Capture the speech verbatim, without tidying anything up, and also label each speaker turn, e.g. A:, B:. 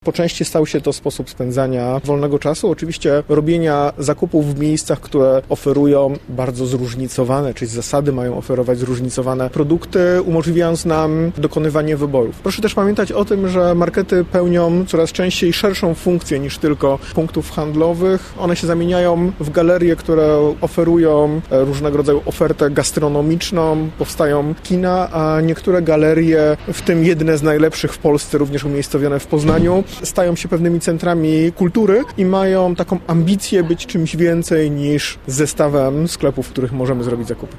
A: Po części stał się to sposób spędzania wolnego czasu, oczywiście robienia zakupów w miejscach, które oferują bardzo zróżnicowane, czyli zasady mają oferować zróżnicowane produkty, umożliwiając nam dokonywanie wyborów. Proszę też pamiętać o tym, że markety pełnią coraz częściej szerszą funkcję niż tylko punktów handlowych. One się zamieniają w galerie, które oferują różnego rodzaju ofertę gastronomiczną, powstają kina, a niektóre galerie, w tym jedne z najlepszych w Polsce, również umiejscowione w Poznaniu, stają się pewnymi centrami kultury i mają taką ambicję być czymś więcej niż zestawem sklepów, w których możemy zrobić zakupy.